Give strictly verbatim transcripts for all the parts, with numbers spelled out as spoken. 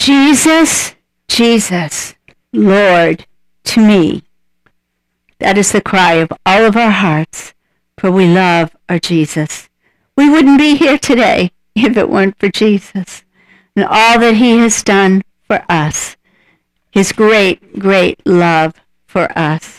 Jesus, Jesus, Lord, to me. That is the cry of all of our hearts, for we love our Jesus. We wouldn't be here today if it weren't for Jesus and all that he has done for us, his great, great love for us.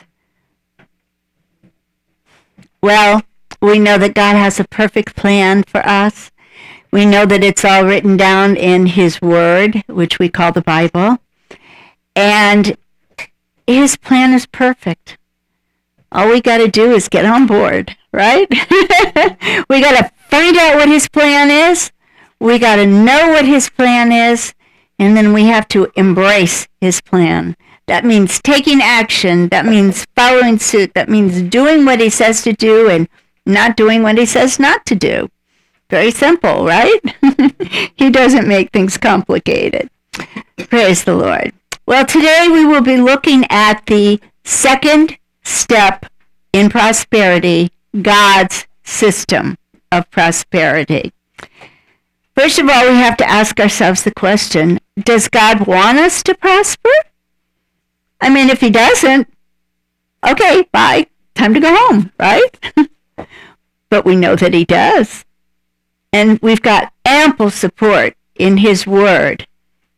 Well, we know that God has a perfect plan for us. We know that it's all written down in his word, which we call the Bible. And his plan is perfect. All we got to do is get on board, right? We got to find out what his plan is. We got to know what his plan is. And then we have to embrace his plan. That means taking action. That means following suit. That means doing what he says to do and not doing what he says not to do. Very simple, right? He doesn't make things complicated. Praise the Lord. Well, today we will be looking at the second step in prosperity, God's system of prosperity. First of all, we have to ask ourselves the question, does God want us to prosper? I mean, if he doesn't, okay, bye, time to go home, right? But we know that he does. And we've got ample support in his word.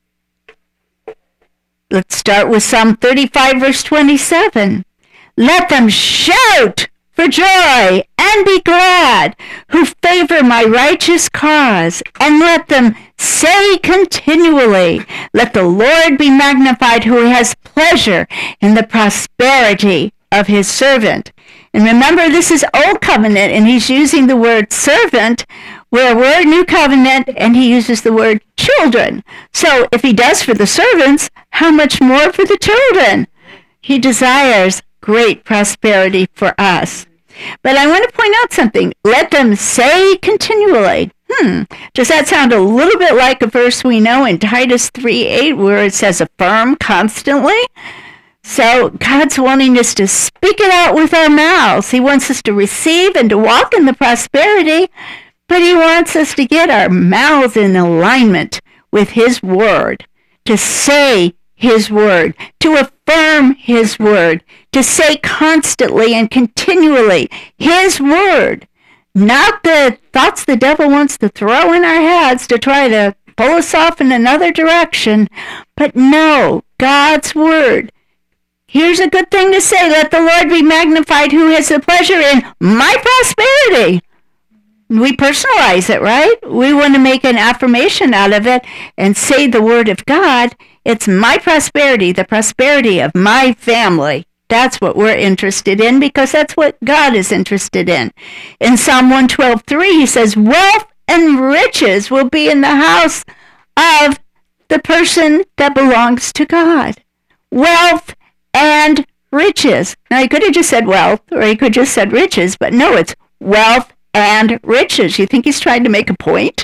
Let's start with Psalm thirty-five, verse twenty-seven. Let them shout for joy and be glad who favor my righteous cause, and let them say continually, let the Lord be magnified who has pleasure in the prosperity of his servant. And remember, this is Old Covenant, and he's using the word servant, where we're New Covenant, and he uses the word children. So if he does for the servants, how much more for the children? He desires great prosperity for us. But I want to point out something. Let them say continually. Hmm, does that sound a little bit like a verse we know in Titus three eight, where it says affirm constantly? So God's wanting us to speak it out with our mouths. He wants us to receive and to walk in the prosperity, but he wants us to get our mouths in alignment with his word, to say his word, to affirm his word, to say constantly and continually his word, not the thoughts the devil wants to throw in our heads to try to pull us off in another direction, but no, God's word. Here's a good thing to say, let the Lord be magnified who has the pleasure in my prosperity. We personalize it, right? We want to make an affirmation out of it and say the word of God. It's my prosperity, the prosperity of my family. That's what we're interested in because that's what God is interested in. In Psalm one twelve three, he says, wealth and riches will be in the house of the person that belongs to God. Wealth and riches. Now, he could have just said wealth, or he could have just said riches, but no, it's wealth and riches. You think he's trying to make a point?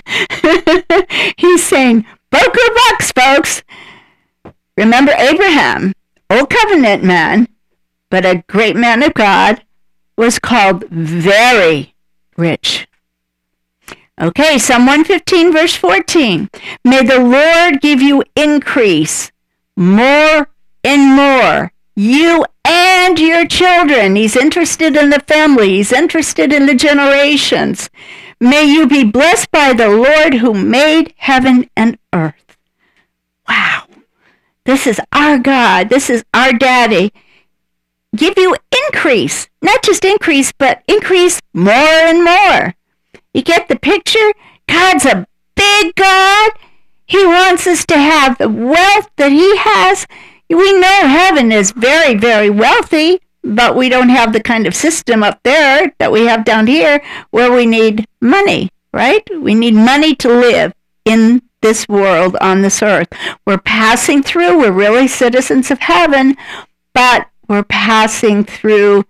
He's saying, Boku bucks, folks. Remember Abraham, Old Covenant man, but a great man of God, was called very rich. Okay, Psalm one fifteen, verse fourteen. May the Lord give you increase, more and more, you and your children. He's interested in the family. He's interested in the generations. May you be blessed by the Lord who made heaven and earth. Wow. This is our God. This is our daddy. Give you increase. Not just increase, but increase more and more. You get the picture? God's a big God. He wants us to have the wealth that he has. We know heaven is very, very wealthy, but we don't have the kind of system up there that we have down here where we need money, right? We need money to live in this world, on this earth. We're passing through. We're really citizens of heaven, but we're passing through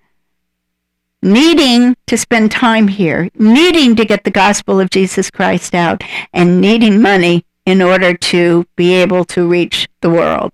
needing to spend time here, needing to get the gospel of Jesus Christ out, and needing money in order to be able to reach the world.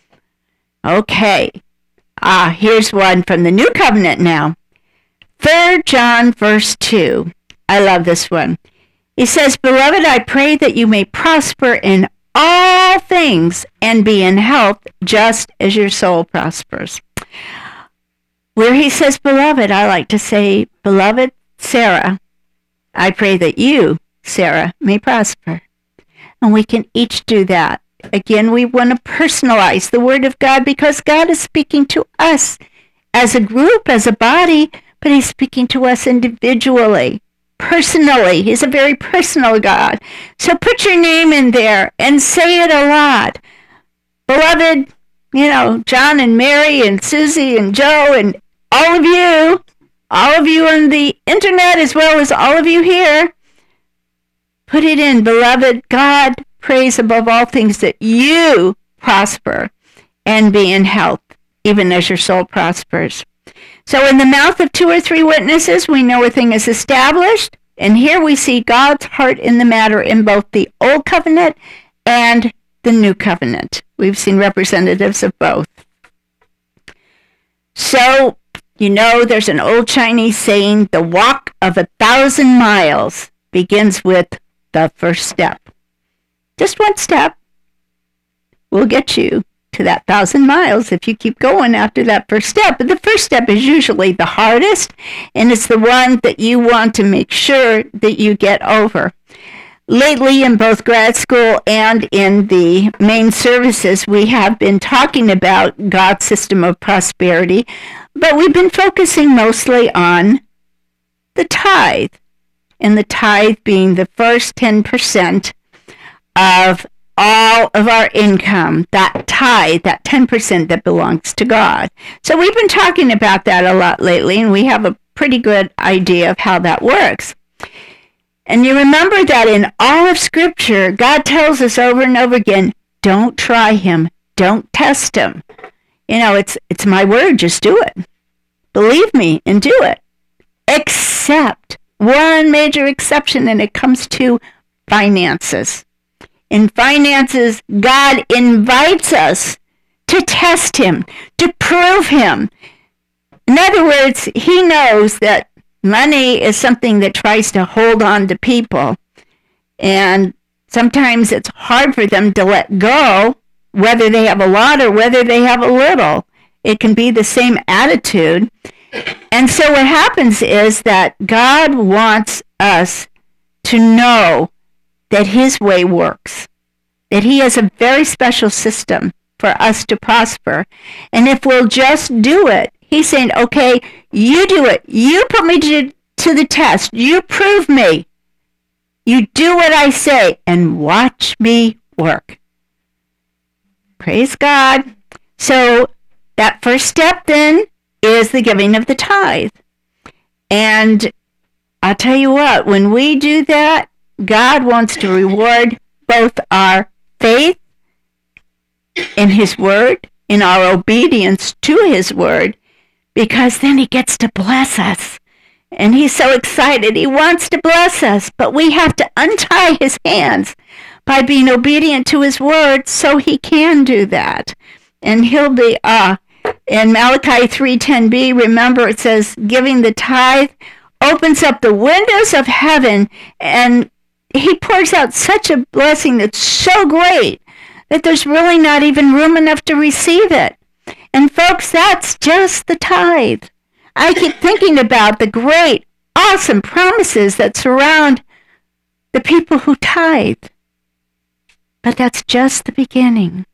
Okay, ah, here's one from the New Covenant now. Third John verse two. I love this one. He says, Beloved, I pray that you may prosper in all things things and be in health, just as your soul prospers. Where he says, beloved, I like to say, beloved Sarah, I pray that you, Sarah, may prosper. And we can each do that. Again, we want to personalize the Word of God because God is speaking to us as a group, as a body, but he's speaking to us individually, personally. He's a very personal God. So put your name in there and say it a lot. Beloved, you know, John and Mary and Susie and Joe and all of you, all of you on the internet as well as all of you here, put it in. Beloved, God prays above all things that you prosper and be in health, even as your soul prospers. So in the mouth of two or three witnesses, we know a thing is established. And here we see God's heart in the matter in both the Old Covenant and the New Covenant. We've seen representatives of both. So, you know, there's an old Chinese saying, the walk of a thousand miles begins with the first step. Just one step will get you to that thousand miles if you keep going after that first step. But the first step is usually the hardest, and it's the one that you want to make sure that you get over. Lately, in both grad school and in the main services, we have been talking about God's system of prosperity, but we've been focusing mostly on the tithe, and the tithe being the first ten percent of all of our income, that tithe, that ten percent that belongs to God. So we've been talking about that a lot lately, and we have a pretty good idea of how that works. And you remember that in all of Scripture, God tells us over and over again, don't try him, don't test him. You know, it's it's my word, just do it. Believe me and do it. Except one major exception, and it comes to finances. In finances, God invites us to test him, to prove him. In other words, he knows that money is something that tries to hold on to people. And sometimes it's hard for them to let go, whether they have a lot or whether they have a little. It can be the same attitude. And so what happens is that God wants us to know that his way works, that he has a very special system for us to prosper. And if we'll just do it, he's saying, okay, you do it. You put me to, to the test. You prove me. You do what I say and watch me work. Praise God. So that first step then is the giving of the tithe. And I'll tell you what, when we do that, God wants to reward both our faith in his word, in our obedience to his word, because then he gets to bless us. And he's so excited. He wants to bless us, but we have to untie his hands by being obedient to his word so he can do that. And he'll be, uh, in Malachi three ten b, remember it says, giving the tithe opens up the windows of heaven, and he pours out such a blessing that's so great that there's really not even room enough to receive it. And folks, that's just the tithe. I keep thinking about the great, awesome promises that surround the people who tithe. But that's just the beginning.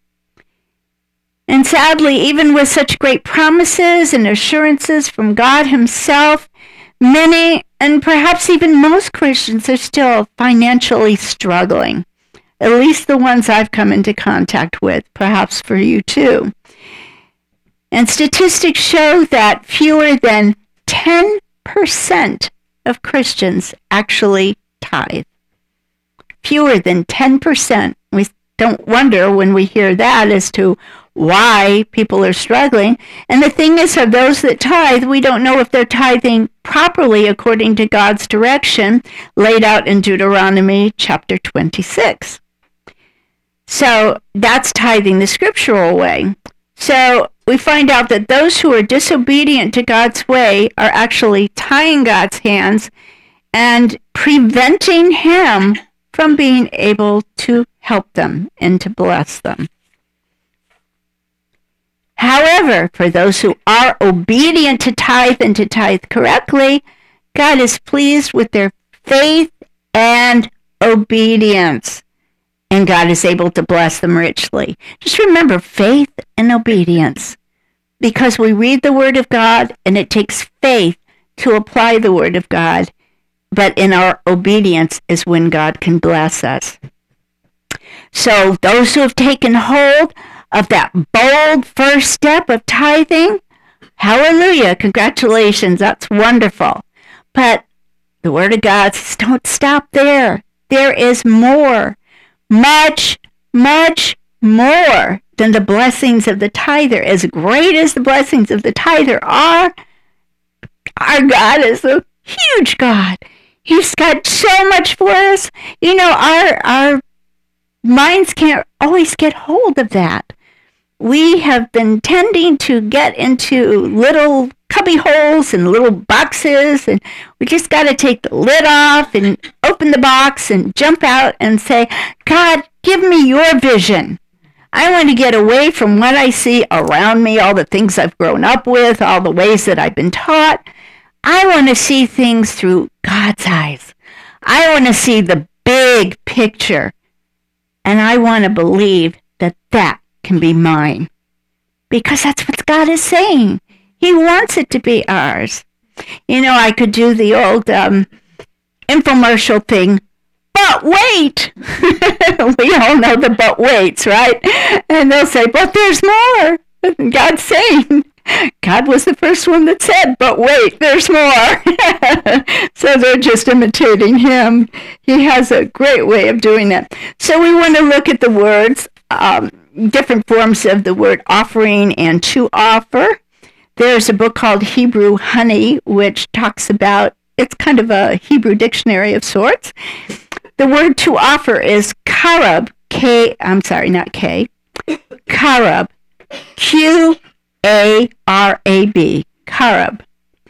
And sadly, even with such great promises and assurances from God himself, many, and perhaps even most Christians are still financially struggling. At least the ones I've come into contact with, perhaps for you too. And statistics show that fewer than ten percent of Christians actually tithe. Fewer than ten percent. We don't wonder when we hear that as to why people are struggling. And the thing is, of those that tithe, we don't know if they're tithing properly according to God's direction laid out in Deuteronomy chapter twenty-six. So that's tithing the scriptural way. So we find out that those who are disobedient to God's way are actually tying God's hands and preventing him from being able to help help them and to bless them. However, for those who are obedient to tithe and to tithe correctly, God is pleased with their faith and obedience. And God is able to bless them richly. Just remember faith and obedience. Because we read the Word of God and it takes faith to apply the Word of God. But in our obedience is when God can bless us. So those who have taken hold of that bold first step of tithing, hallelujah, congratulations, that's wonderful. But the Word of God says, don't stop there. There is more, much, much more than the blessings of the tither. As great as the blessings of the tither are, our God is a huge God. He's got so much for us. You know, our our minds can't always get hold of that. We have been tending to get into little cubby holes and little boxes, and we just got to take the lid off and open the box and jump out and say, God, give me your vision. I want to get away from what I see around me, all the things I've grown up with, all the ways that I've been taught. I want to see things through God's eyes. I want to see the big picture. And I want to believe that that can be mine. Because that's what God is saying. He wants it to be ours. You know, I could do the old um, infomercial thing. But wait! We all know the but waits, right? And they'll say, but there's more. And God's saying, God was the first one that said, but wait, there's more. So they're just imitating him. He has a great way of doing it. So we want to look at the words, um, different forms of the word offering and to offer. There's a book called Hebrew Honey, which talks about, it's kind of a Hebrew dictionary of sorts. The word to offer is karab, K, I'm sorry, not K, karab, Q A R A B, karab.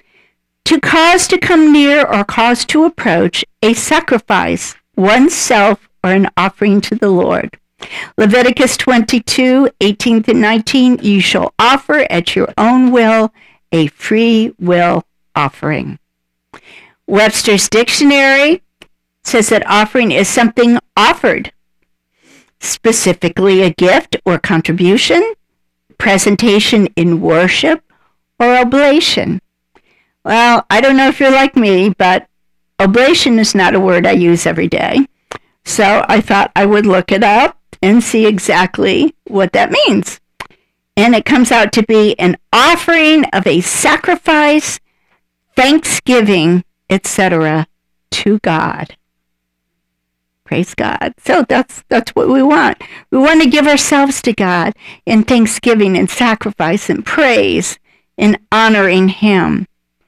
To cause to come near or cause to approach a sacrifice, oneself, or an offering to the Lord. Leviticus twenty-two, eighteen to nineteen, you shall offer at your own will a free will offering. Webster's Dictionary says that offering is something offered, specifically a gift or contribution, presentation in worship, or oblation. Well, I don't know if you're like me, but oblation is not a word I use every day. So I thought I would look it up and see exactly what that means. And it comes out to be an offering of a sacrifice, thanksgiving, et cetera to God. Praise God. So that's that's what we want. We want to give ourselves to God in thanksgiving and sacrifice and praise and honoring him.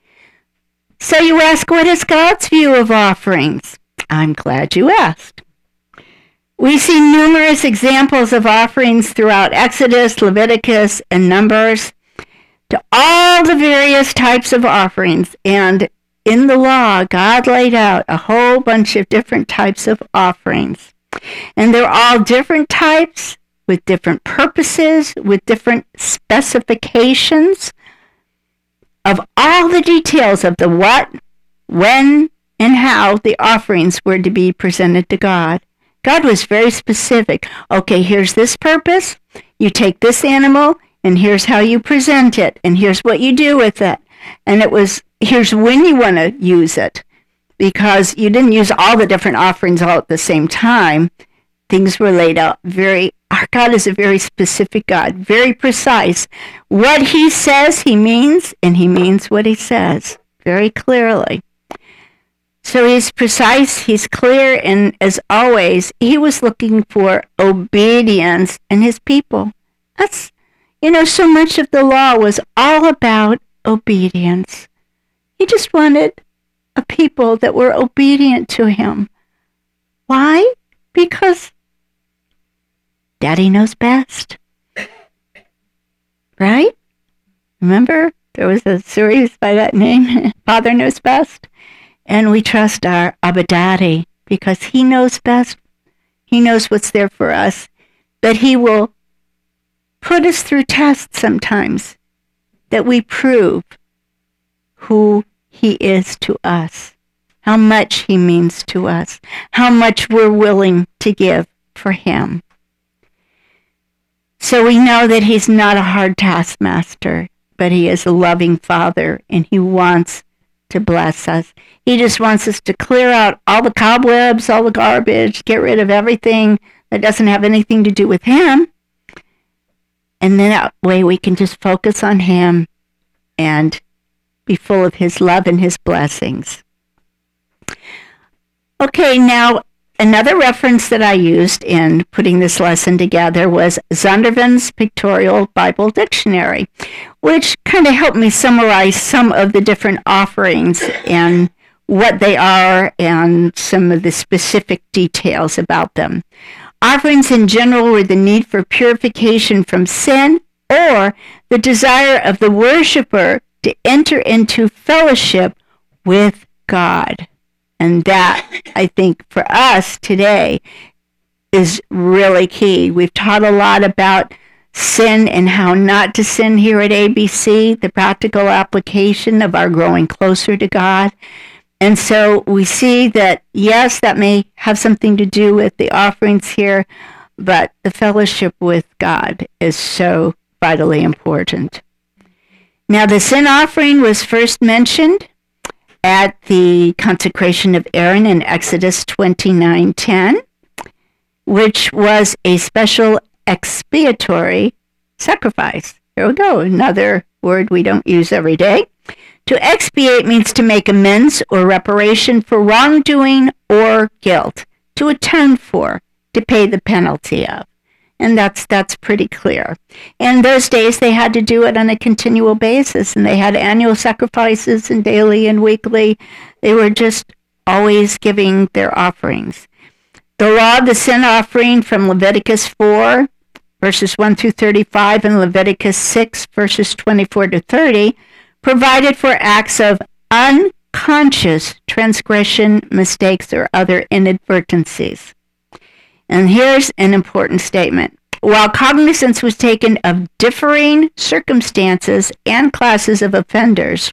So you ask, what is God's view of offerings? I'm glad you asked. We see numerous examples of offerings throughout Exodus, Leviticus, and Numbers, to all the various types of offerings. And in the law, God laid out a whole bunch of different types of offerings. And they're all different types, with different purposes, with different specifications of all the details of the what, when, and how the offerings were to be presented to God. God was very specific. Okay, here's this purpose. You take this animal, and here's how you present it, and here's what you do with it. And it was, here's when you want to use it, because you didn't use all the different offerings all at the same time. Things were laid out very, our God is a very specific God, very precise. What he says, he means, and he means what he says very clearly. So he's precise, he's clear, and as always, he was looking for obedience in his people. That's, you know, so much of the law was all about obedience. He just wanted a people that were obedient to him. Why? Because Daddy knows best. Right? Remember, there was a series by that name, Father Knows Best. And we trust our Abba Daddy because he knows best. He knows what's there for us. But he will put us through tests sometimes that we prove who he is to us, how much he means to us, how much we're willing to give for him. So we know that he's not a hard taskmaster, but he is a loving father, and he wants to bless us. He just wants us to clear out all the cobwebs, all the garbage, get rid of everything that doesn't have anything to do with him. And then that way we can just focus on him and be full of his love and his blessings. Okay, now another reference that I used in putting this lesson together was Zondervan's Pictorial Bible Dictionary, which kind of helped me summarize some of the different offerings and what they are and some of the specific details about them. Offerings in general were the need for purification from sin or the desire of the worshiper to enter into fellowship with God. And that, I think, for us today is really key. We've taught a lot about sin and how not to sin here at A B C, the practical application of our growing closer to God. And so we see that, yes, that may have something to do with the offerings here, but the fellowship with God is so vitally important. Now, the sin offering was first mentioned at the consecration of Aaron in Exodus twenty-nine ten, which was a special expiatory sacrifice. There we go, another word we don't use every day. To expiate means to make amends or reparation for wrongdoing or guilt, to atone for, to pay the penalty of. And that's that's pretty clear. In those days, they had to do it on a continual basis, and they had annual sacrifices and daily and weekly. They were just always giving their offerings. The law of the sin offering from Leviticus four, verses one through thirty-five, and Leviticus six, verses twenty-four to thirty, provided for acts of unconscious transgression, mistakes, or other inadvertencies. And here's an important statement. While cognizance was taken of differing circumstances and classes of offenders,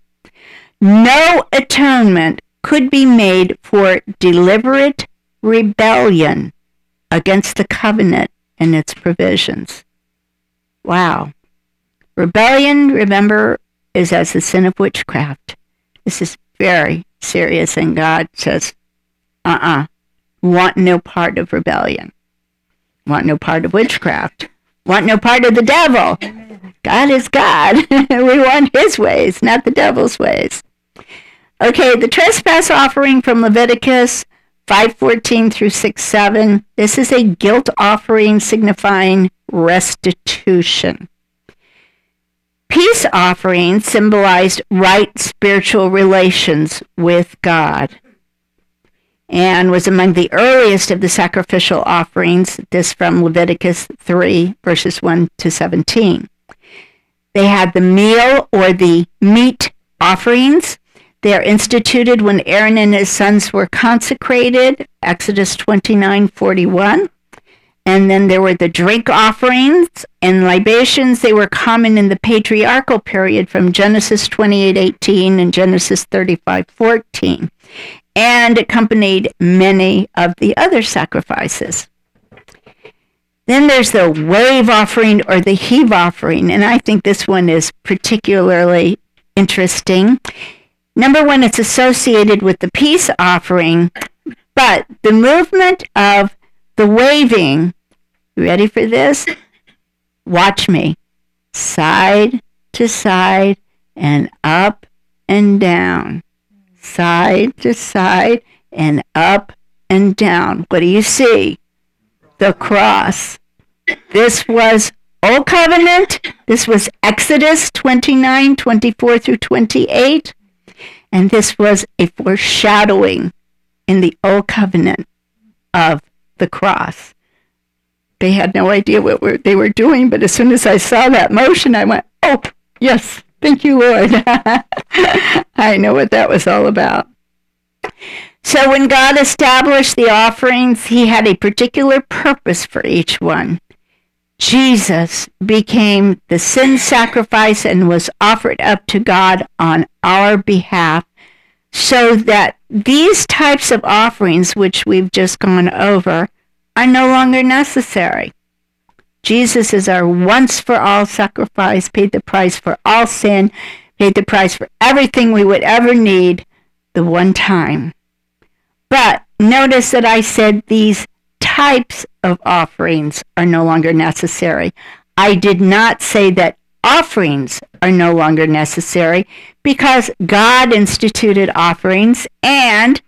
no atonement could be made for deliberate rebellion against the covenant and its provisions. Wow. Rebellion, remember, is as the sin of witchcraft. This is very serious, and God says, uh-uh. Want no part of rebellion. Want no part of witchcraft. Want no part of the devil. God is God. We want his ways, not the devil's ways. Okay, the trespass offering from Leviticus five fourteen through six seven. This is a guilt offering signifying restitution. Peace offering symbolized right spiritual relations with God, and was among the earliest of the sacrificial offerings, this from Leviticus three, verses one to seventeen. They had the meal or the meat offerings. They are instituted when Aaron and his sons were consecrated, Exodus twenty-nine forty-one. And then there were the drink offerings and libations. They were common in the patriarchal period from Genesis twenty-eight eighteen and Genesis thirty-five fourteen. And accompanied many of the other sacrifices. Then there's the wave offering or the heave offering, and I think this one is particularly interesting. Number one, it's associated with the peace offering, but the movement of the waving, you ready for this? Watch me. Side to side and up and down. Side to side and up and down. What do you see? The cross. This was Old Covenant. This was Exodus twenty-nine, twenty-four through twenty-eight. And this was a foreshadowing in the Old Covenant of the cross. They had no idea what we're, they were doing, but as soon as I saw that motion, I went, oh, yes. Thank you, Lord. I know what that was all about. So when God established the offerings, he had a particular purpose for each one. Jesus became the sin sacrifice and was offered up to God on our behalf, so that these types of offerings, which we've just gone over, are no longer necessary. Jesus is our once-for-all sacrifice, paid the price for all sin, paid the price for everything we would ever need the one time. But notice that I said these types of offerings are no longer necessary. I did not say that offerings are no longer necessary, because God instituted offerings and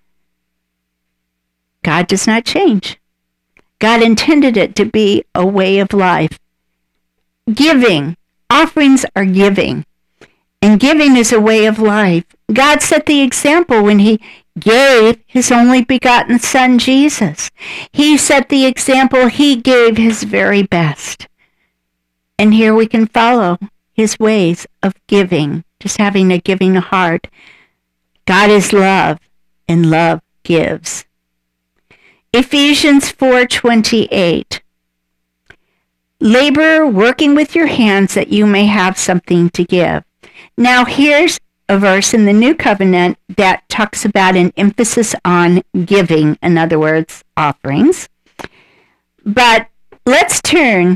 God does not change. God intended it to be a way of life. Giving. Offerings are giving. And giving is a way of life. God set the example when he gave his only begotten Son, Jesus. He set the example. He gave his very best. And here we can follow his ways of giving, just having a giving heart. God is love, and love gives. Ephesians four twenty-eight. Labor working with your hands that you may have something to give. Now here's a verse in the New Covenant that talks about an emphasis on giving, in other words, offerings. But let's turn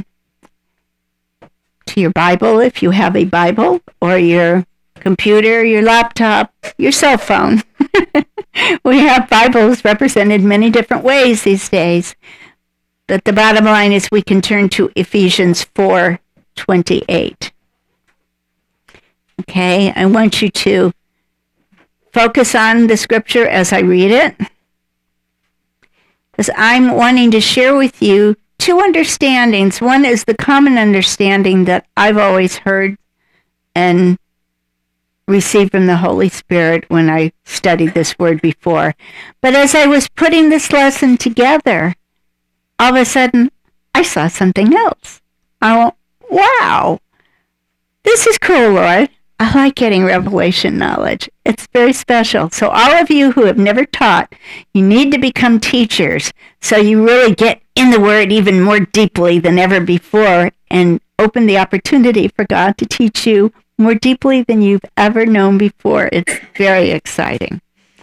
to your Bible, if you have a Bible, or your computer, your laptop, your cell phone. We have Bibles represented many different ways these days. But the bottom line is we can turn to Ephesians four twenty-eight. Okay, I want you to focus on the scripture as I read it, because I'm wanting to share with you two understandings. One is the common understanding that I've always heard and received from the Holy Spirit when I studied this word before. But as I was putting this lesson together, all of a sudden, I saw something else. I went, wow, this is cool, Lord. I like getting revelation knowledge. It's very special. So all of you who have never taught, you need to become teachers so you really get in the Word even more deeply than ever before and open the opportunity for God to teach you more deeply than you've ever known before. It's very exciting.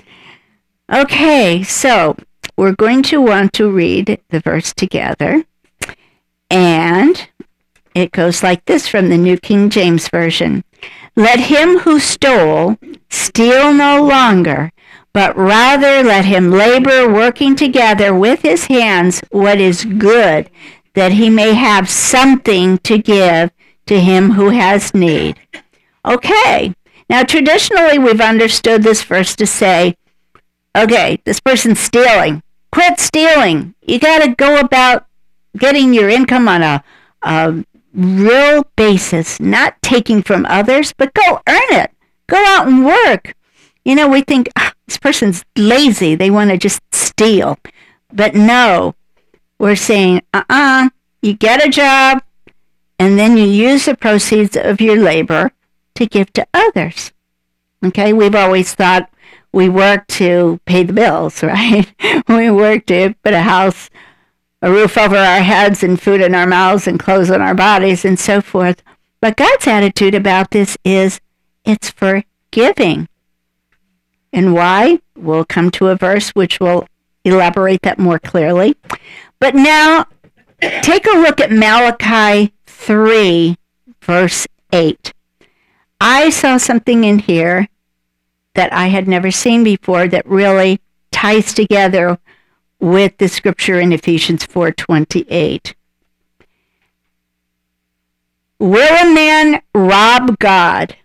Okay, so we're going to want to read the verse together. And it goes like this from the New King James Version. Let him who stole steal no longer, but rather let him labor, working together with his hands what is good, that he may have something to give to him who has need. Okay, now traditionally we've understood this verse to say, okay, this person's stealing. Quit stealing. You got to go about getting your income on a, a real basis, not taking from others, but go earn it. Go out and work. You know, we think, oh, this person's lazy. They want to just steal. But no, we're saying, uh-uh, you get a job, and then you use the proceeds of your labor to give to others. Okay, we've always thought we work to pay the bills, right? We work to put a house, a roof over our heads, and food in our mouths, and clothes on our bodies, and so forth. But God's attitude about this is it's for giving. And why? We'll come to a verse which will elaborate that more clearly. But now, take a look at Malachi three, verse eight. I saw something in here that I had never seen before that really ties together with the scripture in Ephesians four twenty-eight. Will a man rob God?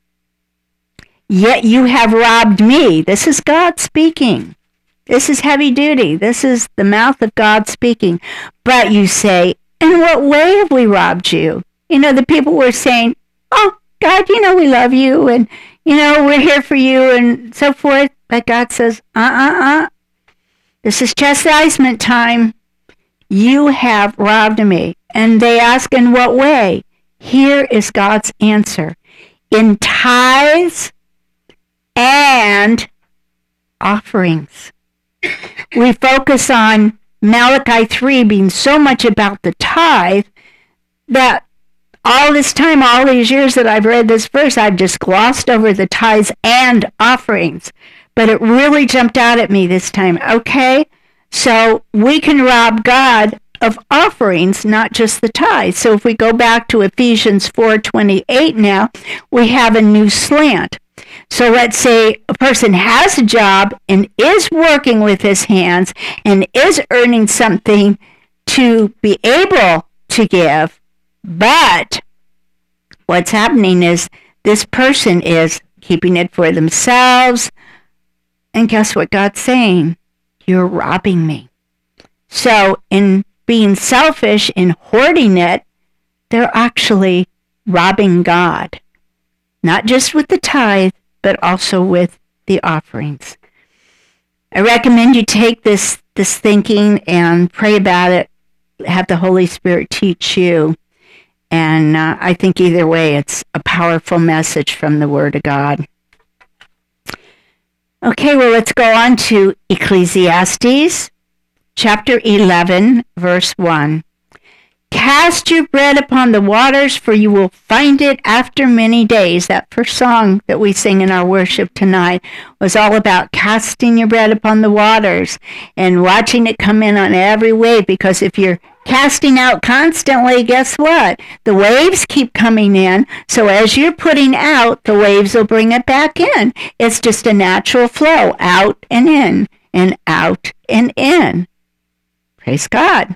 Yet you have robbed me. This is God speaking. This is heavy duty. This is the mouth of God speaking. But you say, in what way have we robbed you? You know, the people were saying, oh, God, you know we love you, and, you know, we're here for you, and so forth. But God says, uh-uh-uh. This is chastisement time. You have robbed me. And they ask, in what way? Here is God's answer. In tithes and offerings. We focus on Malachi three being so much about the tithe that all this time, all these years that I've read this verse, I've just glossed over the tithes and offerings. But it really jumped out at me this time. Okay, so we can rob God of offerings, not just the tithe. So if we go back to Ephesians four twenty-eight now, we have a new slant. So let's say a person has a job and is working with his hands and is earning something to be able to give, but what's happening is this person is keeping it for themselves. And guess what God's saying? You're robbing me. So in being selfish, in hoarding it, they're actually robbing God. Not just with the tithe, but also with the offerings. I recommend you take this, this thinking and pray about it. Have the Holy Spirit teach you. And uh, I think either way, it's a powerful message from the Word of God. Okay, well, let's go on to Ecclesiastes, chapter eleven, verse one. Cast your bread upon the waters, for you will find it after many days. That first song that we sing in our worship tonight was all about casting your bread upon the waters and watching it come in on every wave, because if you're casting out constantly, guess what? The waves keep coming in, so as you're putting out, the waves will bring it back in. It's just a natural flow, out and in, and out and in. Praise God.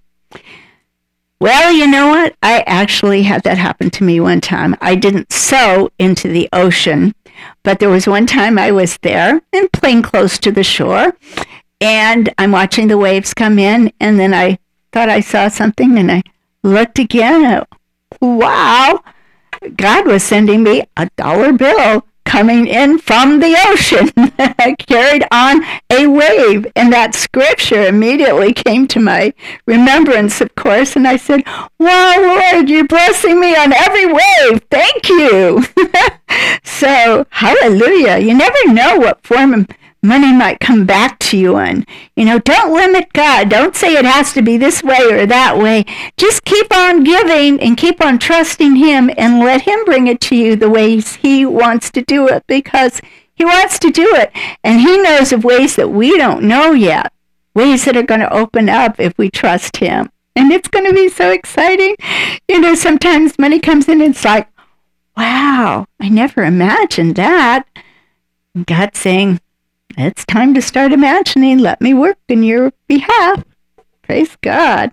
Well, you know what? I actually had that happen to me one time. I didn't sow into the ocean, but there was one time I was there and playing close to the shore, and I'm watching the waves come in, and then I thought I saw something, and I looked again, and wow, God was sending me a dollar bill coming in from the ocean. I carried on a wave, and that scripture immediately came to my remembrance, of course, and I said, wow, Lord, you're blessing me on every wave. Thank you. So, hallelujah. You never know what form of money might come back to you in. You know, don't limit God. Don't say it has to be this way or that way. Just keep on giving and keep on trusting Him and let Him bring it to you the ways He wants to do it, because He wants to do it. And He knows of ways that we don't know yet, ways that are going to open up if we trust Him. And it's going to be so exciting. You know, sometimes money comes in and it's like, wow, I never imagined that. And God's saying, it's time to start imagining. Let me work in your behalf. Praise God.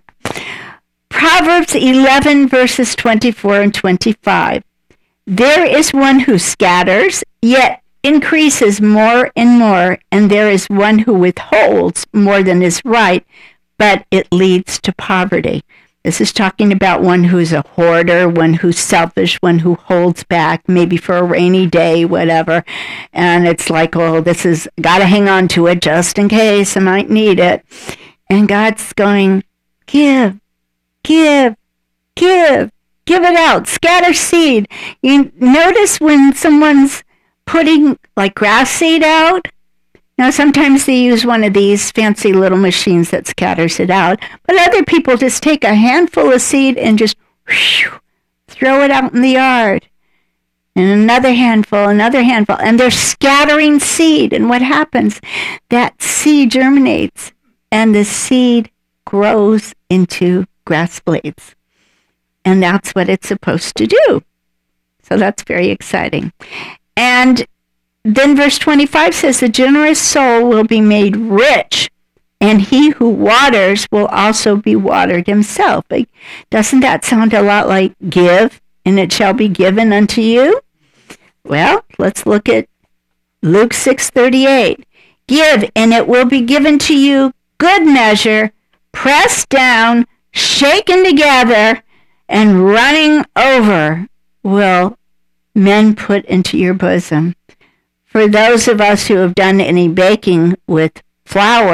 Proverbs eleven, verses twenty-four and twenty-five. There is one who scatters, yet increases more and more, and there is one who withholds more than is right, but it leads to poverty. This is talking about one who's a hoarder, one who's selfish, one who holds back, maybe for a rainy day, whatever. And it's like, oh, this is, got to hang on to it just in case I might need it. And God's going, give, give, give, give it out, scatter seed. You notice when someone's putting like grass seed out, now, sometimes they use one of these fancy little machines that scatters it out, but other people just take a handful of seed and just whoosh, throw it out in the yard. And another handful, another handful, and they're scattering seed. And what happens? That seed germinates, and the seed grows into grass blades. And that's what it's supposed to do. So that's very exciting. And then verse twenty-five says, the generous soul will be made rich, and he who waters will also be watered himself. Like, doesn't that sound a lot like give, and it shall be given unto you? Well, let's look at Luke six thirty-eight. Give, and it will be given to you, good measure, pressed down, shaken together, and running over will men put into your bosom. For those of us who have done any baking with flour,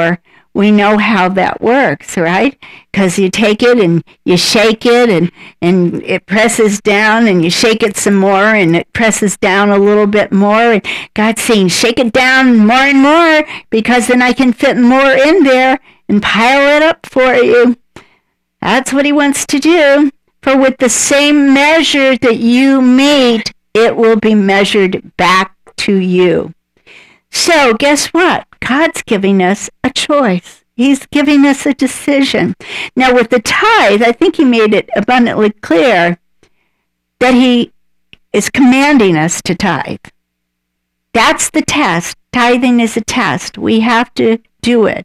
we know how that works, right? Because you take it and you shake it and, and it presses down, and you shake it some more and it presses down a little bit more. And God's saying, shake it down more and more, because then I can fit more in there and pile it up for you. That's what he wants to do. For with the same measure that you meet, it will be measured back to you. So guess what? God's giving us a choice. He's giving us a decision. Now with the tithe, I think he made it abundantly clear that he is commanding us to tithe. That's the test. Tithing is a test. We have to do it.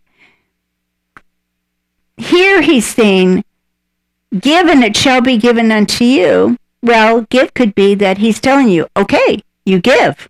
Here he's saying, give and it shall be given unto you. Well, give could be that he's telling you, okay, you give.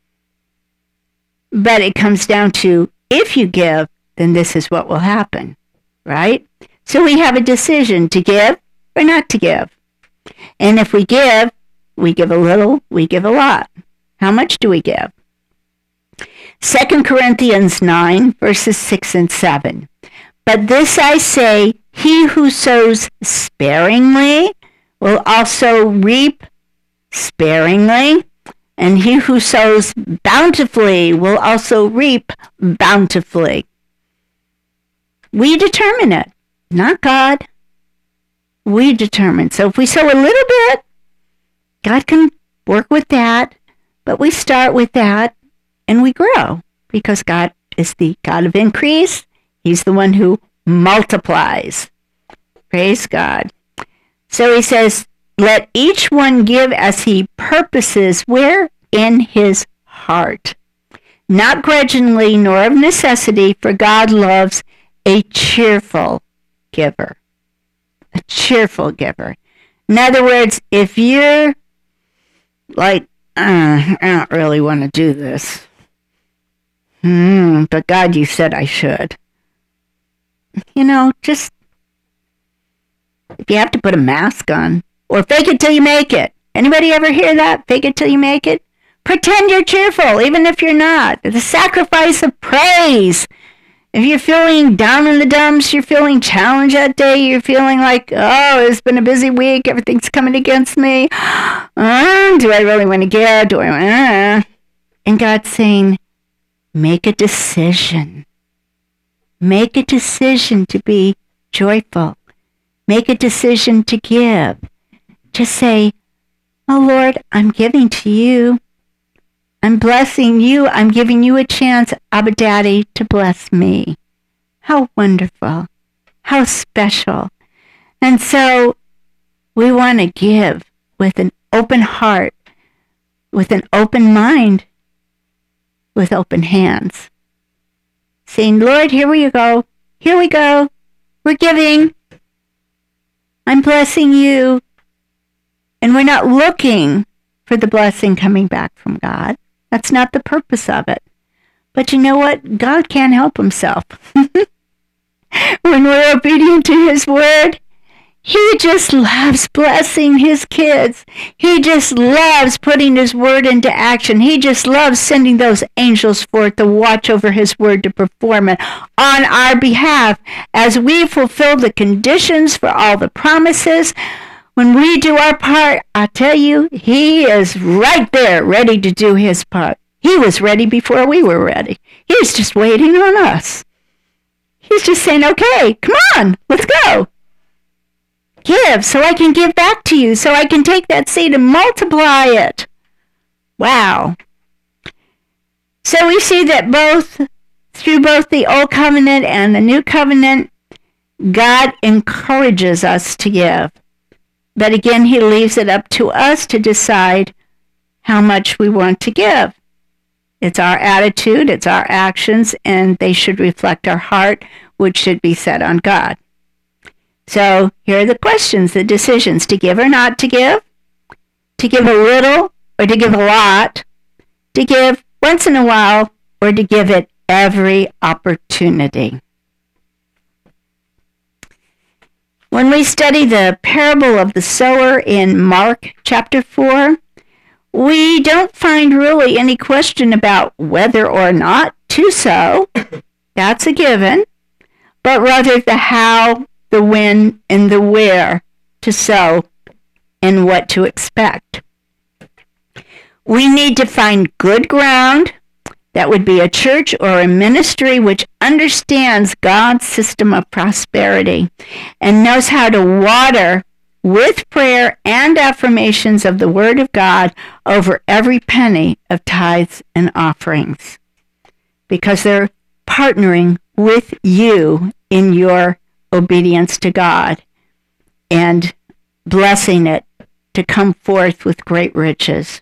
But it comes down to, if you give, then this is what will happen, right? So we have a decision to give or not to give. And if we give, we give a little, we give a lot. How much do we give? Second Corinthians nine, verses six and seven. But this I say, he who sows sparingly will also reap sparingly, and he who sows bountifully will also reap bountifully. We determine it, not God. We determine. So if we sow a little bit, God can work with that, but we start with that and we grow, because God is the God of increase. He's the one who multiplies. Praise God. So he says, let each one give as he purposes, where? In his heart. Not grudgingly, nor of necessity, for God loves a cheerful giver. A cheerful giver. In other words, if you're like, uh, I don't really want to do this. Hmm, but God, you said I should. You know, just, if you have to put a mask on, or fake it till you make it. Anybody ever hear that? Fake it till you make it? Pretend you're cheerful, even if you're not. The sacrifice of praise. If you're feeling down in the dumps, you're feeling challenged that day, you're feeling like, oh, it's been a busy week, everything's coming against me. Uh, do I really want to give? Do I want to? And God's saying, make a decision. Make a decision to be joyful. Make a decision to give. Just say, oh Lord, I'm giving to you. I'm blessing you. I'm giving you a chance, Abba Daddy, to bless me. How wonderful. How special. And so we want to give with an open heart, with an open mind, with open hands. Saying, Lord, here we go. Here we go. We're giving. I'm blessing you. And we're not looking for the blessing coming back from God. That's not the purpose of it. But you know what? God can't help himself. When we're obedient to his word, he just loves blessing his kids. He just loves putting his word into action. He just loves sending those angels forth to watch over his word to perform it on our behalf as we fulfill the conditions for all the promises. When we do our part, I tell you, he is right there ready to do his part. He was ready before we were ready. He's just waiting on us. He's just saying, okay, come on, let's go. Give so I can give back to you, so I can take that seed and multiply it. Wow. So we see that both, through both the Old Covenant and the New Covenant, God encourages us to give. But again, he leaves it up to us to decide how much we want to give. It's our attitude, it's our actions, and they should reflect our heart, which should be set on God. So here are the questions, the decisions: to give or not to give, to give a little or to give a lot, to give once in a while or to give it every opportunity. When we study the parable of the sower in Mark chapter four, we don't find really any question about whether or not to sow. That's a given. but rather the how, the when, and the where to sow and what to expect. We need to find good ground. That would be a church or a ministry which understands God's system of prosperity and knows how to water with prayer and affirmations of the Word of God over every penny of tithes and offerings, because they're partnering with you in your obedience to God and blessing it to come forth with great riches.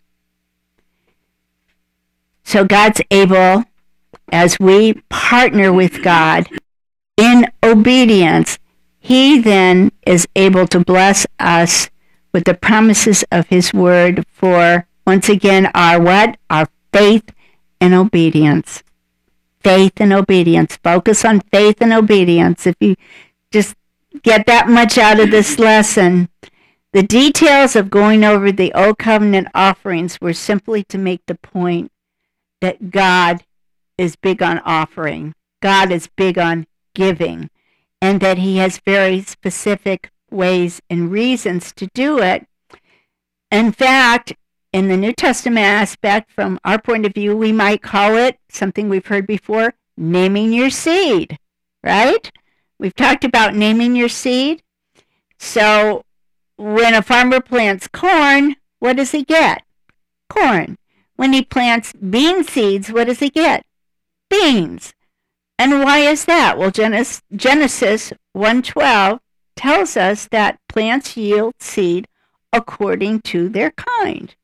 So God's able, as we partner with God in obedience, He then is able to bless us with the promises of His Word for, once again, our what? Our faith and obedience. Faith and obedience. Focus on faith and obedience. If you just get that much out of this lesson, the details of going over the Old Covenant offerings were simply to make the point that God is big on offering. God is big on giving, and that He has very specific ways and reasons to do it. In fact, in the New Testament aspect, from our point of view, we might call it something we've heard before, naming your seed, right? We've talked about naming your seed. So when a farmer plants corn, what does he get? Corn. When he plants bean seeds, what does he get? Beans. And why is that? Well, Genesis one twelve tells us that plants yield seed according to their kind.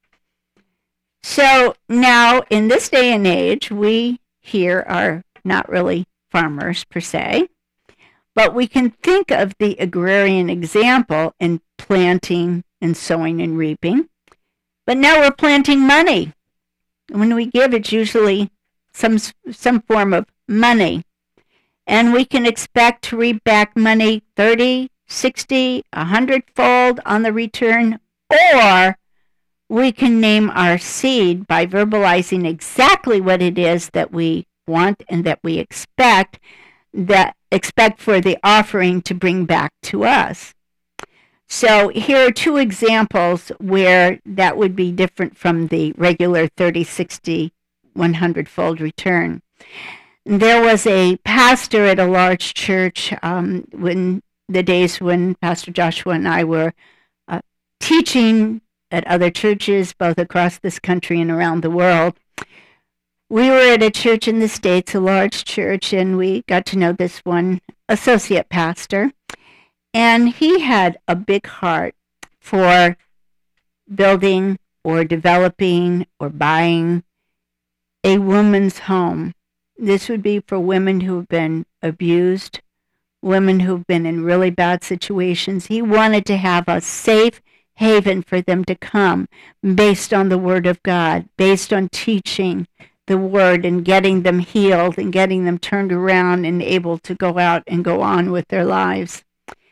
So now, in this day and age, we here are not really farmers per se, but we can think of the agrarian example in planting and sowing and reaping. But now we're planting money. When we give, it's usually some some form of money. And we can expect to reap back money thirty, sixty, a hundred-fold on the return. Or we can name our seed by verbalizing exactly what it is that we want and that we expect, that expect for the offering to bring back to us. So here are two examples where that would be different from the regular thirty, sixty, one hundred-fold return. There was a pastor at a large church um, when the days when Pastor Joshua and I were uh, teaching at other churches, both across this country and around the world. We were at a church in the States, a large church, and we got to know this one associate pastor. And he had a big heart for building or developing or buying a woman's home. This would be for women who have been abused, women who've been in really bad situations. He wanted to have a safe haven for them to come based on the Word of God, based on teaching the Word and getting them healed and getting them turned around and able to go out and go on with their lives.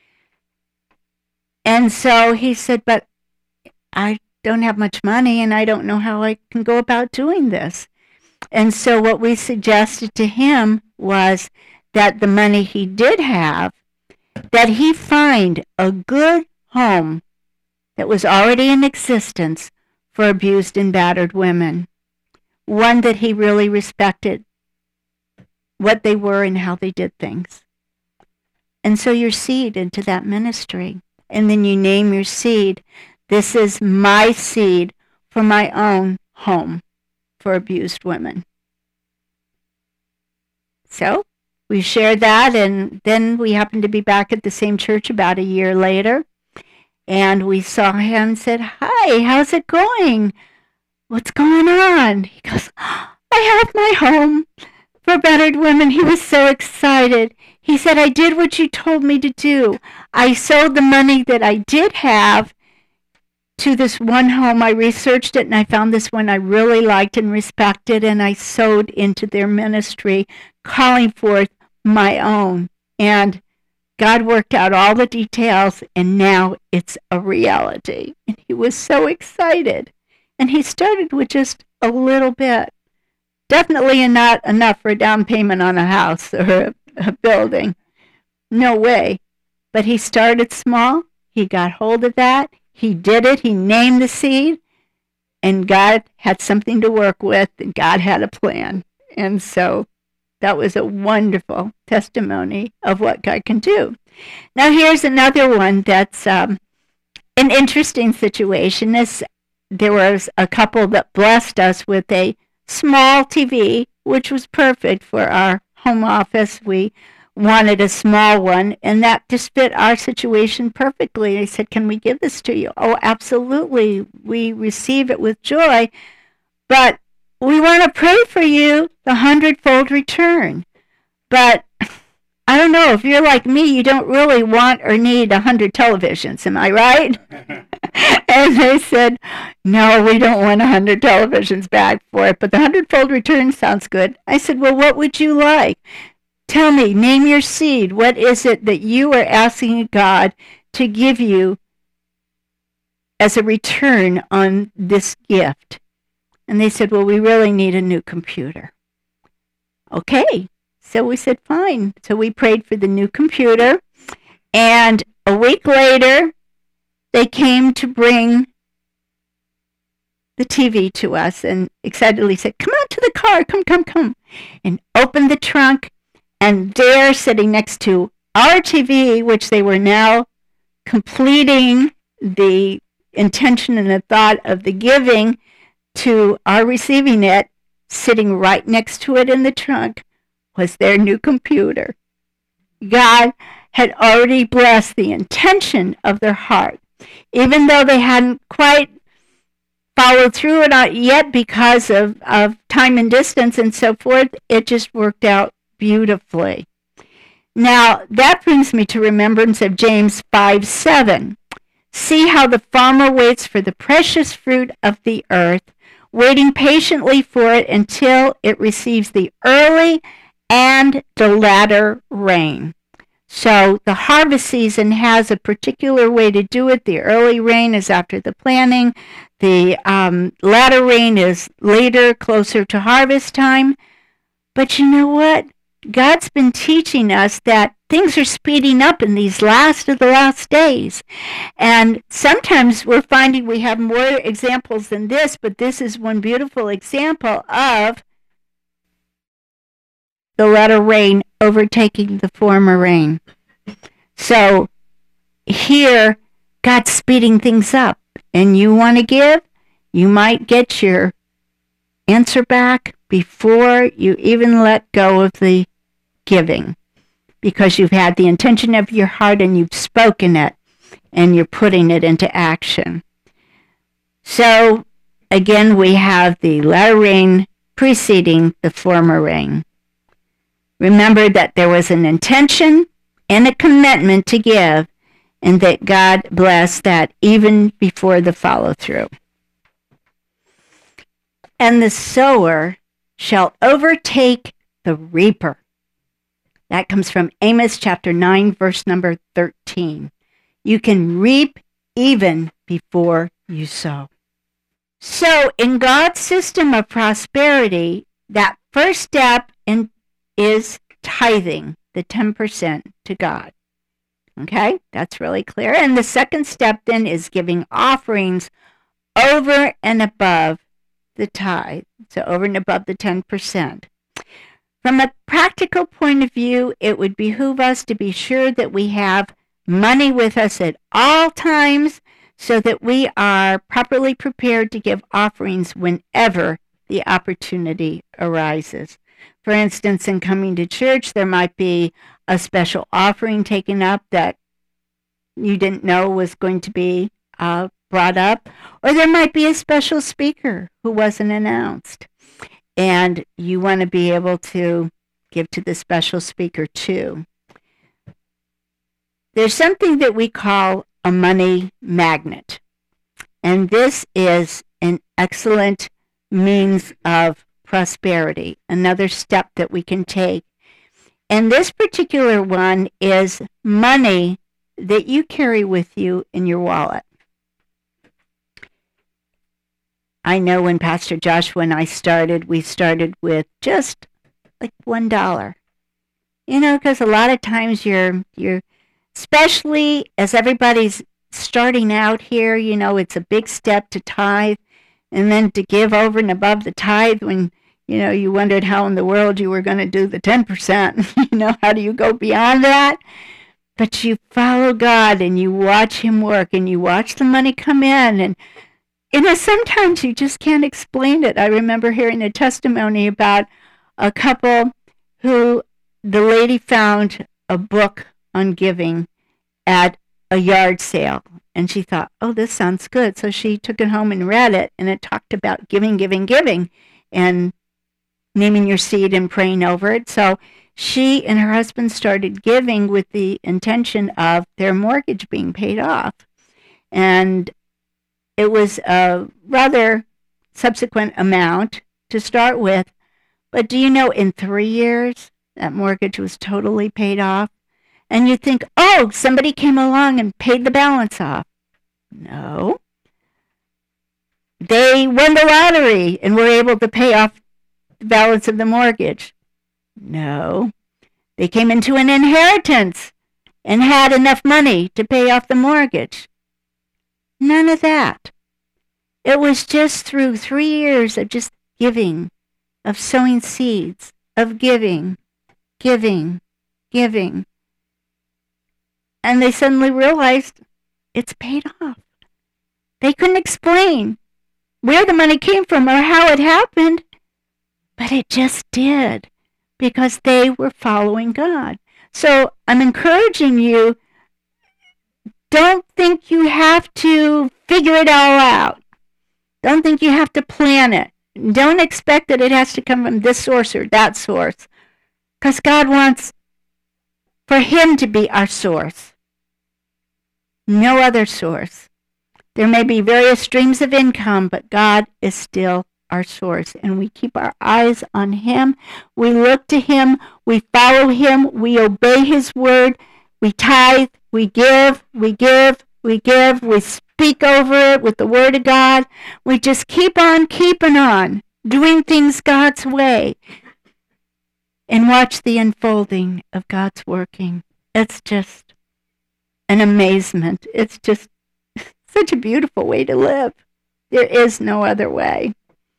And so he said, but I don't have much money and I don't know how I can go about doing this. And so what we suggested to him was that the money he did have, that he find a good home that was already in existence for abused and battered women, one that he really respected what they were and how they did things. And so your seed into that ministry. And then you name your seed. This is my seed for my own home for abused women. So we shared that, and then we happened to be back at the same church about a year later. And we saw him and said, hi, how's it going? What's going on? He goes, I have my home for battered women. He was so excited. He said, I did what you told me to do. I sold the money that I did have to this one home. I researched it and I found this one I really liked and respected, and I sowed into their ministry, calling forth my own. And God worked out all the details, and now it's a reality. And he was so excited. And he started with just a little bit. Definitely not enough for a down payment on a house or a, a building. No way. But he started small. He got hold of that. He did it. He named the seed. And God had something to work with, and God had a plan. And so that was a wonderful testimony of what God can do. Now here's another one that's um, an interesting situation. Is there was a couple that blessed us with a small T V, which was perfect for our home office. We wanted a small one, and that just fit our situation perfectly. They said, can we give this to you? Oh, absolutely. We receive it with joy, but we want to pray for you the hundredfold return. But I don't know, if you're like me, you don't really want or need a hundred televisions, am I right? And they said, no, we don't want a hundred televisions back for it, but the hundredfold return sounds good. I said, well, what would you like? Tell me, name your seed. What is it that you are asking God to give you as a return on this gift? And they said, well, we really need a new computer. Okay, so we said, fine. So we prayed for the new computer, and a week later, they came to bring the T V to us and excitedly said, come out to the car, come, come, come, and opened the trunk. And there, sitting next to our T V, which they were now completing the intention and the thought of the giving to our receiving it, sitting right next to it in the trunk, was their new computer. God had already blessed the intention of their heart, even though they hadn't quite followed through it yet because of, of time and distance and so forth. It just worked out beautifully. Now, that brings me to remembrance of James five seven. See how the farmer waits for the precious fruit of the earth, waiting patiently for it until it receives the early and the latter rain. So the harvest season has a particular way to do it. The early rain is after the planting. The um, latter rain is later, closer to harvest time. But you know what? God's been teaching us that things are speeding up in these last of the last days. And sometimes we're finding we have more examples than this, but this is one beautiful example of the latter rain overtaking the former rain. So here, God's speeding things up. And you want to give, you might get your answer back before you even let go of the giving, because you've had the intention of your heart and you've spoken it and you're putting it into action. So again, we have the latter rain preceding the former rain. Remember that there was an intention and a commitment to give, and that God blessed that even before the follow-through. And the sower shall overtake the reaper. That comes from Amos chapter nine, verse number thirteen. You can reap even before you sow. So in God's system of prosperity, that first step in, is tithing, the ten percent to God. Okay, that's really clear. And the second step then is giving offerings over and above the tithe, so over and above the ten percent. From a practical point of view, it would behoove us to be sure that we have money with us at all times so that we are properly prepared to give offerings whenever the opportunity arises. For instance, in coming to church, there might be a special offering taken up that you didn't know was going to be uh, brought up, or there might be a special speaker who wasn't announced, and you want to be able to give to the special speaker too. There's something that we call a money magnet, and this is an excellent means of prosperity, another step that we can take. And this particular one is money that you carry with you in your wallet. I know when Pastor Joshua and I started, we started with just like one dollar. You know, because a lot of times you're, you're, especially as everybody's starting out here, you know, it's a big step to tithe and then to give over and above the tithe when, you know, you wondered how in the world you were going to do the ten percent. You know, how do you go beyond that? But you follow God and you watch him work and you watch the money come in. And, you know, sometimes you just can't explain it. I remember hearing a testimony about a couple who the lady found a book on giving at a yard sale. And she thought, oh, this sounds good. So she took it home and read it. And it talked about giving, giving, giving. And naming your seed and praying over it. So she and her husband started giving with the intention of their mortgage being paid off. And it was a rather subsequent amount to start with. But do you know, in three years, that mortgage was totally paid off? And you think, oh, somebody came along and paid the balance off. No. They won the lottery and were able to pay off the balance of the mortgage. No. They came into an inheritance and had enough money to pay off the mortgage. None of that. It was just through three years of just giving, of sowing seeds, of giving, giving, giving. And they suddenly realized it's paid off. They couldn't explain where the money came from or how it happened. But it just did, because they were following God. So I'm encouraging you, don't think you have to figure it all out. Don't think you have to plan it. Don't expect that it has to come from this source or that source, because God wants for him to be our source. No other source. There may be various streams of income, but God is still our source, and we keep our eyes on him. We look to him. We follow him. We obey his word. We tithe. We give. We give. We give. We speak over it with the word of God. We just keep on keeping on, doing things God's way, and watch the unfolding of God's working. It's just an amazement. It's just such a beautiful way to live. There is no other way.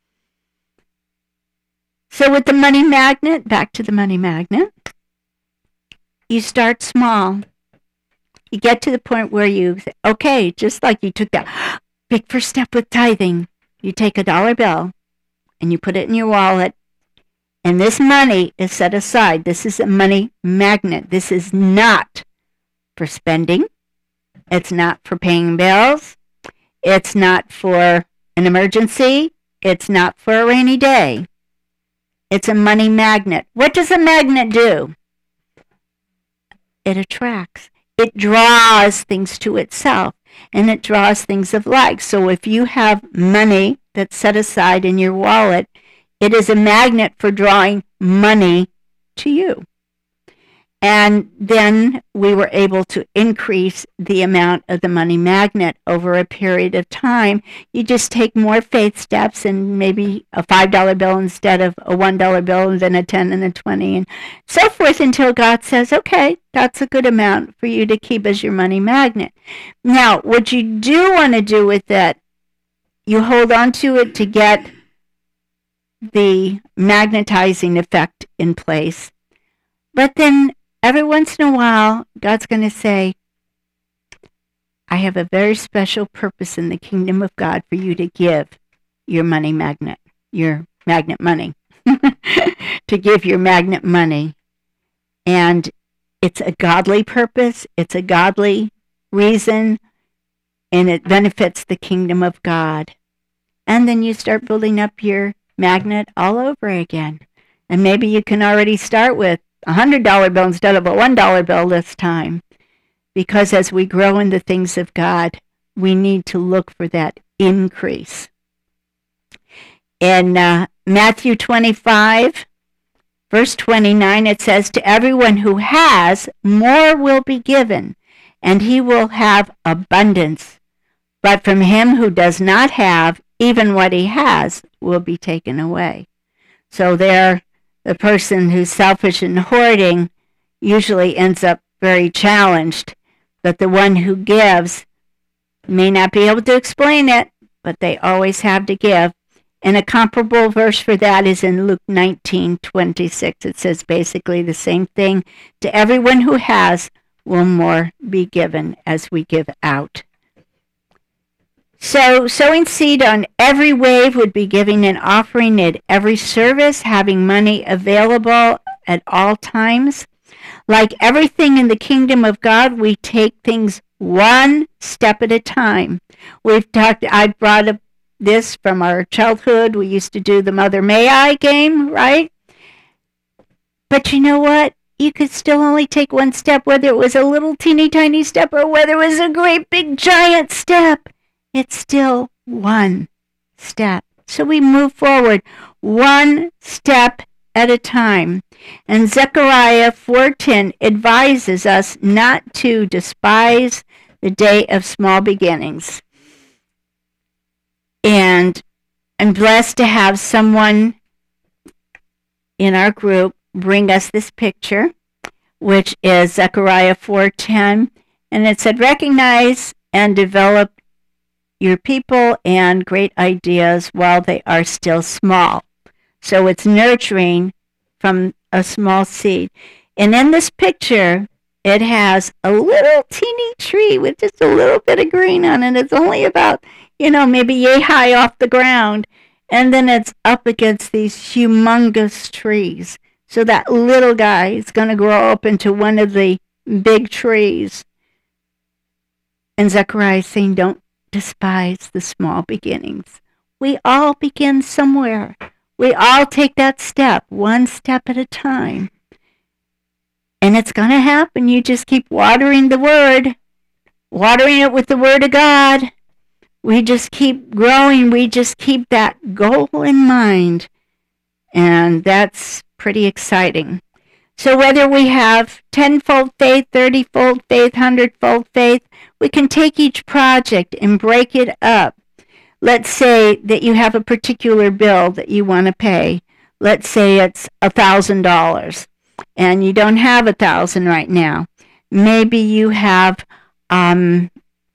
So with the money magnet, back to the money magnet, you start small. You get to the point where you say, okay, just like you took that big first step with tithing, you take a dollar bill and you put it in your wallet, and this money is set aside. This is a money magnet. This is not for spending. It's not for paying bills. It's not for an emergency. It's not for a rainy day. It's a money magnet. What does a magnet do? It attracts. It draws things to itself, and it draws things of like. So if you have money that's set aside in your wallet, it is a magnet for drawing money to you. And then we were able to increase the amount of the money magnet over a period of time. You just take more faith steps, and maybe a five dollar bill instead of a one dollar bill, and then a ten and a twenty, and so forth, until God says, okay, that's a good amount for you to keep as your money magnet. Now, what you do want to do with it, you hold on to it to get the magnetizing effect in place. But then every once in a while, God's going to say, I have a very special purpose in the kingdom of God for you to give your money magnet, your magnet money, to give your magnet money. And it's a godly purpose, it's a godly reason, and it benefits the kingdom of God. And then you start building up your magnet all over again. And maybe you can already start with a one hundred dollar bill instead of a one dollar bill this time. Because as we grow in the things of God, we need to look for that increase. In uh, Matthew twenty-five, verse twenty-nine, it says, to everyone who has, more will be given, and he will have abundance. But from him who does not have, even what he has will be taken away. So there, the person who's selfish and hoarding, usually ends up very challenged. But the one who gives may not be able to explain it, but they always have to give. And a comparable verse for that is in Luke nineteen twenty-six. It says basically the same thing. To everyone who has will more be given as we give out. So sowing seed on every wave would be giving an offering at every service, having money available at all times. Like everything in the kingdom of God, we take things one step at a time. We've talked, I brought up this from our childhood. We used to do the Mother May I game, right? But you know what? You could still only take one step, whether it was a little teeny tiny step or whether it was a great big giant step. It's still one step. So we move forward one step at a time. And Zechariah four ten advises us not to despise the day of small beginnings. And I'm blessed to have someone in our group bring us this picture, which is Zechariah four ten. And it said, recognize and develop your people and great ideas while they are still small. So it's nurturing from a small seed. And in this picture, it has a little teeny tree with just a little bit of green on it. It's only about, you know, maybe yay high off the ground. And then it's up against these humongous trees. So that little guy is going to grow up into one of the big trees. And Zechariah is saying, don't despise the small beginnings. We all begin somewhere. We all take that step, one step at a time. And it's going to happen. You just keep watering the word, watering it with the word of God. We just keep growing. We just keep that goal in mind. And that's pretty exciting. So whether we have tenfold faith, thirty-fold faith, hundredfold faith, we can take each project and break it up. Let's say that you have a particular bill that you want to pay. Let's say it's one thousand dollars, and you don't have one thousand dollars right now. Maybe you have um,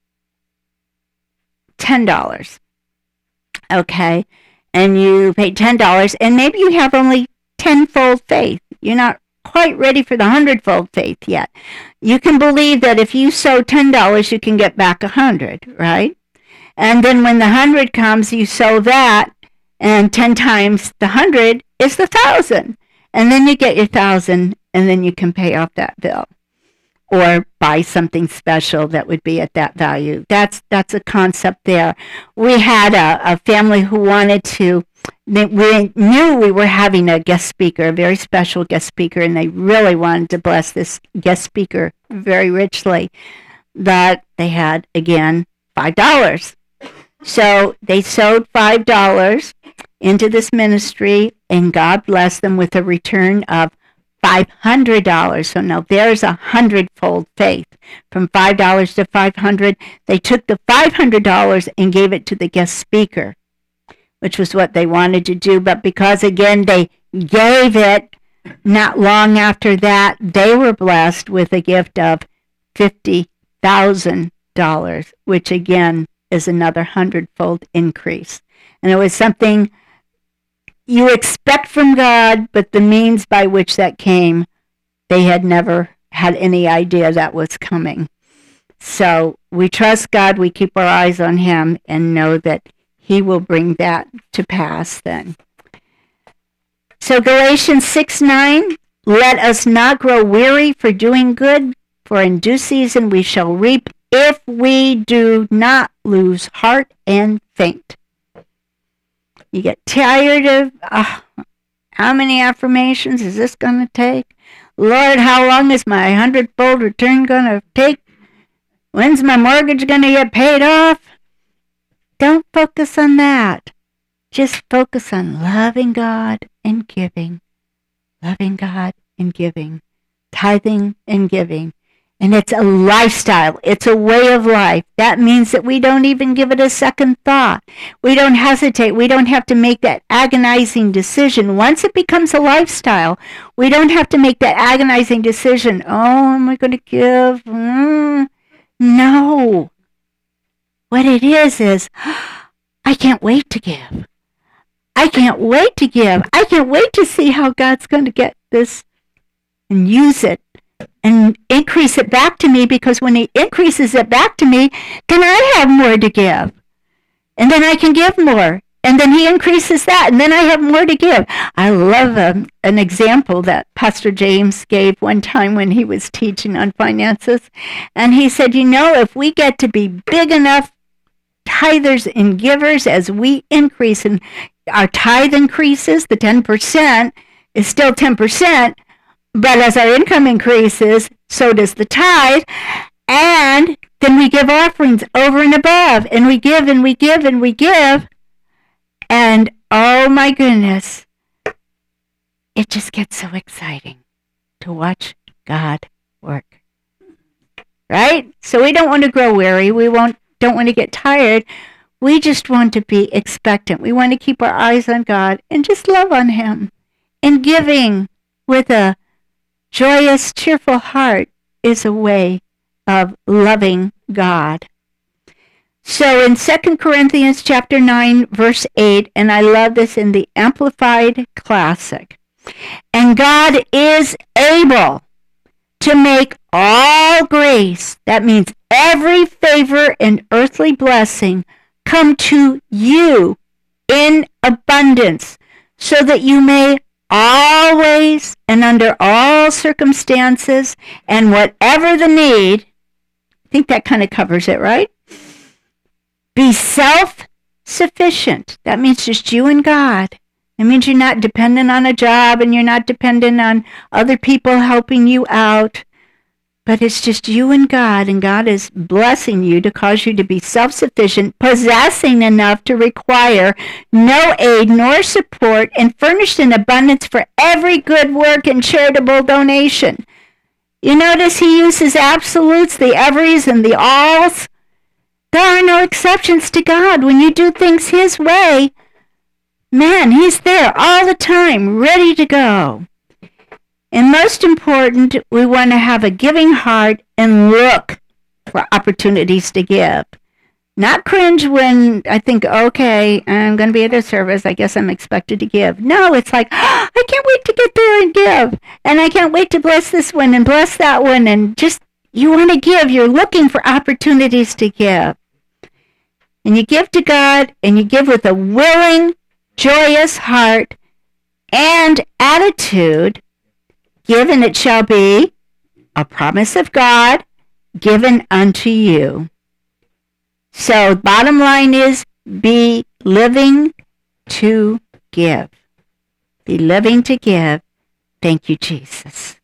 ten dollars, okay? And you pay ten dollars, and maybe you have only tenfold faith. You're not quite ready for the hundredfold faith yet. You can believe that if you sow ten dollars, you can get back one hundred dollars, right? And then when the one hundred comes, you sow that, and ten times the one hundred is the one thousand. And then you get your one thousand, and then you can pay off that bill. Or buy something special that would be at that value. That's that's a concept there. We had a, a family who wanted to, they, we knew we were having a guest speaker, a very special guest speaker, and they really wanted to bless this guest speaker very richly. That they had, again, five dollars. So they sowed five dollars into this ministry, and God blessed them with a return of five hundred dollars. So now there's a hundredfold faith. From five dollars to five hundred dollars, they took the five hundred dollars and gave it to the guest speaker, which was what they wanted to do. But because, again, they gave it, not long after that, they were blessed with a gift of fifty thousand dollars, which, again, is another hundredfold increase. And it was something you expect from God, but the means by which that came, they had never had any idea that was coming. So we trust God, we keep our eyes on him, and know that he will bring that to pass then. So Galatians six nine, let us not grow weary for doing good, for in due season we shall reap if we do not lose heart and faint. You get tired of, uh, how many affirmations is this going to take? Lord, how long is my hundredfold return going to take? When's my mortgage going to get paid off? Don't focus on that. Just focus on loving God and giving. Loving God and giving. Tithing and giving. And it's a lifestyle. It's a way of life. That means that we don't even give it a second thought. We don't hesitate. We don't have to make that agonizing decision. Once it becomes a lifestyle, we don't have to make that agonizing decision. Oh, am I going to give? Mm, no. What it is is, I can't wait to give. I can't wait to give. I can't wait to see how God's going to get this and use it and increase it back to me, because when he increases it back to me, then I have more to give. And then I can give more. And then he increases that, and then I have more to give. I love um, an example that Pastor James gave one time when he was teaching on finances. And he said, you know, if we get to be big enough tithers and givers, as we increase, and our tithe increases, the ten percent is still ten percent, but as our income increases, so does the tithe, and then we give offerings over and above, and we give and we give and we give, and oh my goodness, it just gets so exciting to watch God work, right? So we don't want to grow weary. We won't, don't want to get tired. We just want to be expectant. We want to keep our eyes on God and just love on him. And giving with a joyous, cheerful heart is a way of loving God. So in Second Corinthians chapter nine, verse eight, and I love this in the Amplified Classic, and God is able to make all grace, that means every favor and earthly blessing, come to you in abundance, so that you may always and under all circumstances and whatever the need, I think that kind of covers it, right? Be self-sufficient. That means just you and God. It means you're not dependent on a job and you're not dependent on other people helping you out. But it's just you and God, and God is blessing you to cause you to be self-sufficient, possessing enough to require no aid nor support, and furnished in abundance for every good work and charitable donation. You notice he uses absolutes, the everys and the alls. There are no exceptions to God. When you do things his way, man, he's there all the time, ready to go. And most important, we want to have a giving heart and look for opportunities to give. Not cringe when I think, okay, I'm going to be at a service, I guess I'm expected to give. No, it's like, oh, I can't wait to get there and give. And I can't wait to bless this one and bless that one. And just, you want to give. You're looking for opportunities to give. And you give to God, and you give with a willing, joyous heart and attitude. Given it shall be, a promise of God, given unto you. So bottom line is, be living to give. Be living to give. Thank you, Jesus.